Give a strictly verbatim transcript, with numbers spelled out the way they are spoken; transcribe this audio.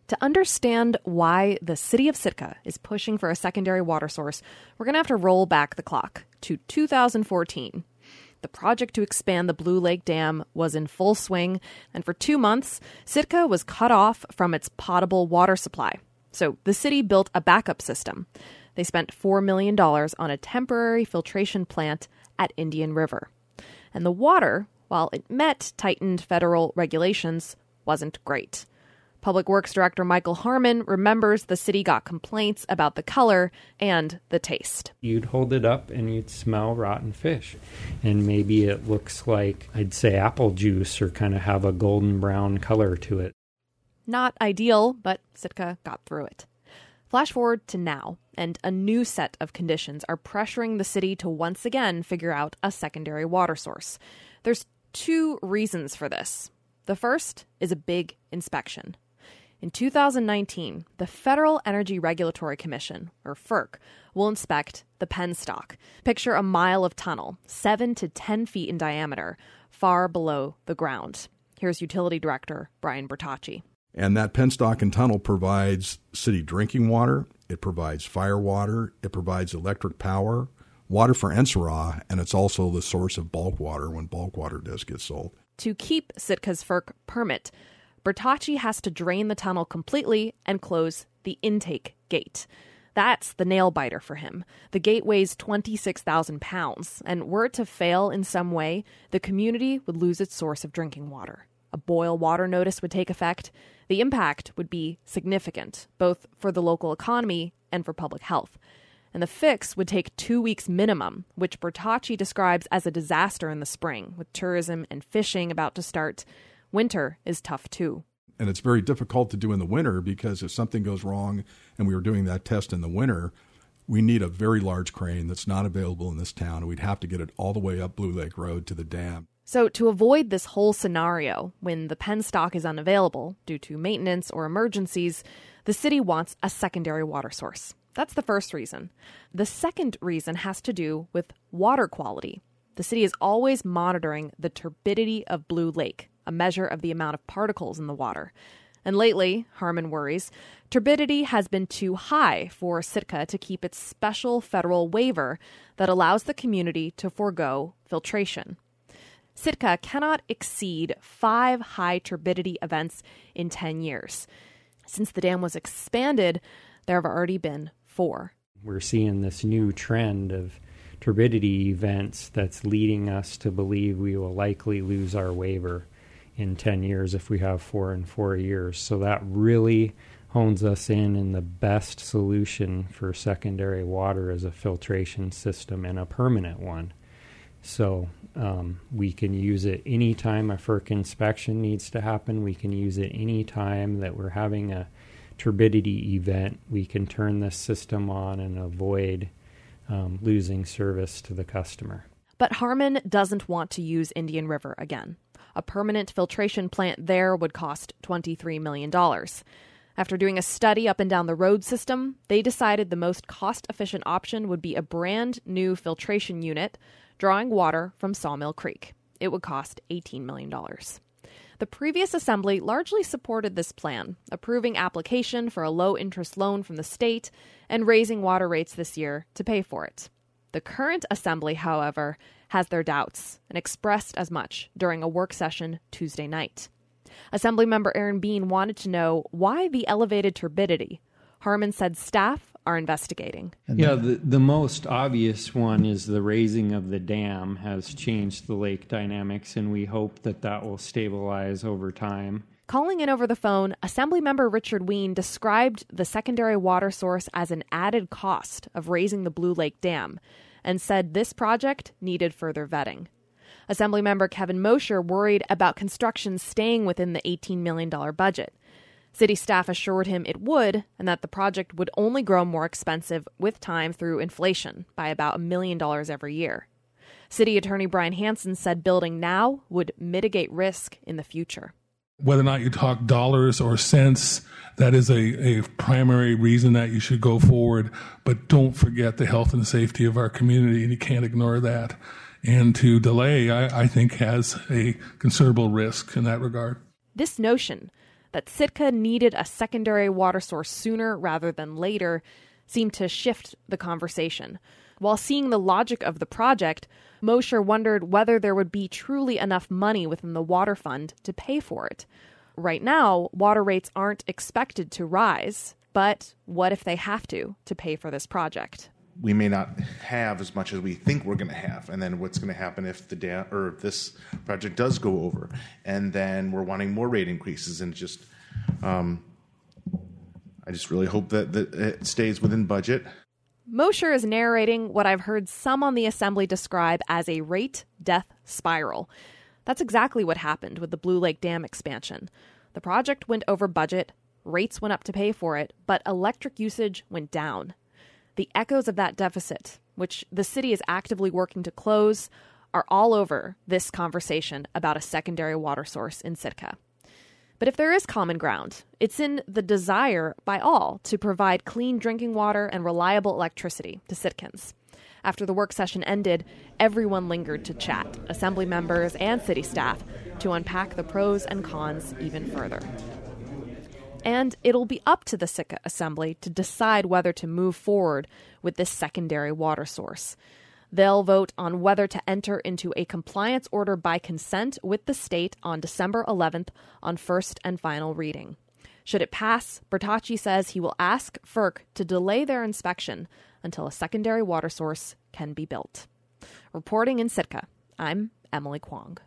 To understand why the city of Sitka is pushing for a secondary water source, we're going to have to roll back the clock to two thousand fourteen. The project to expand the Blue Lake Dam was in full swing, and for two months, Sitka was cut off from its potable water supply. So the city built a backup system. They spent four million dollars on a temporary filtration plant at Indian River. And the water, while it met tightened federal regulations, wasn't great. Public Works Director Michael Harmon remembers the city got complaints about the color and the taste. You'd hold it up and you'd smell rotten fish. And maybe it looks like, I'd say, apple juice or kind of have a golden brown color to it. Not ideal, but Sitka got through it. Flash forward to now, and a new set of conditions are pressuring the city to once again figure out a secondary water source. There's two reasons for this. The first is a big inspection. In two thousand nineteen, the Federal Energy Regulatory Commission, or F E R C, will inspect the penstock. Picture a mile of tunnel, seven to ten feet in diameter, far below the ground. Here's Utility Director Brian Bertocci. And that penstock and tunnel provides city drinking water, it provides fire water, it provides electric power, water for N S R A, and it's also the source of bulk water when bulk water does get sold. To keep Sitka's F E R C permit, Bertocci has to drain the tunnel completely and close the intake gate. That's the nail-biter for him. The gate weighs twenty-six thousand pounds, and were it to fail in some way, the community would lose its source of drinking water. A boil water notice would take effect. The impact would be significant, both for the local economy and for public health. And the fix would take two weeks minimum, which Bertocci describes as a disaster in the spring, with tourism and fishing about to start. Winter is tough, too. And it's very difficult to do in the winter because if something goes wrong, and we were doing that test in the winter, we need a very large crane that's not available in this town, and we'd have to get it all the way up Blue Lake Road to the dam. So to avoid this whole scenario, when the penstock is unavailable due to maintenance or emergencies, the city wants a secondary water source. That's the first reason. The second reason has to do with water quality. The city is always monitoring the turbidity of Blue Lake, a measure of the amount of particles in the water. And lately, Harmon worries, turbidity has been too high for Sitka to keep its special federal waiver that allows the community to forego filtration. Sitka cannot exceed five high turbidity events in ten years. Since the dam was expanded, there have already been four. We're seeing this new trend of turbidity events that's leading us to believe we will likely lose our waiver in ten years if we have four in four years. So that really hones us in in the best solution for secondary water is a filtration system and a permanent one. So um, we can use it anytime a F E R C inspection needs to happen. We can use it anytime that we're having a turbidity event. We can turn this system on and avoid um, losing service to the customer. But Harmon doesn't want to use Indian River again. A permanent filtration plant there would cost twenty-three million dollars. After doing a study up and down the road system, they decided the most cost-efficient option would be a brand new filtration unit drawing water from Sawmill Creek. It would cost eighteen million dollars. The previous assembly largely supported this plan, approving application for a low-interest loan from the state and raising water rates this year to pay for it. The current assembly, however, has their doubts and expressed as much during a work session Tuesday night. Assemblymember Aaron Bean wanted to know why the elevated turbidity. Harmon said staff are investigating. Yeah, the, the most obvious one is the raising of the dam has changed the lake dynamics, and we hope that that will stabilize over time. Calling in over the phone, Assemblymember Richard Ween described the secondary water source as an added cost of raising the Blue Lake Dam and said this project needed further vetting. Assemblymember Kevin Mosher worried about construction staying within the eighteen million dollars budget. City staff assured him it would, and that the project would only grow more expensive with time through inflation by about a million dollars every year. City Attorney Brian Hansen said building now would mitigate risk in the future. Whether or not you talk dollars or cents, that is a, a primary reason that you should go forward. But don't forget the health and safety of our community, and you can't ignore that. And to delay, I, I think, has a considerable risk in that regard. This notion That Sitka needed a secondary water source sooner rather than later seemed to shift the conversation. While seeing the logic of the project, Mosher wondered whether there would be truly enough money within the water fund to pay for it. Right now, water rates aren't expected to rise, but what if they have to to pay for this project? We may not have as much as we think we're going to have, and then what's going to happen if the da- or if this project does go over, and then we're wanting more rate increases, and just um, I just really hope that, that it stays within budget. Mosher is narrating what I've heard some on the Assembly describe as a rate death spiral. That's exactly what happened with the Blue Lake Dam expansion. The project went over budget, rates went up to pay for it, but electric usage went down. The echoes of that deficit, which the city is actively working to close, are all over this conversation about a secondary water source in Sitka. But if there is common ground, it's in the desire by all to provide clean drinking water and reliable electricity to Sitkans. After the work session ended, everyone lingered to chat, Assembly members and city staff, to unpack the pros and cons even further. And it'll be up to the Sitka Assembly to decide whether to move forward with this secondary water source. They'll vote on whether to enter into a compliance order by consent with the state on December eleventh on first and final reading. Should it pass, Bertocci says he will ask F E R C to delay their inspection until a secondary water source can be built. Reporting in Sitka, I'm Emily Kwong.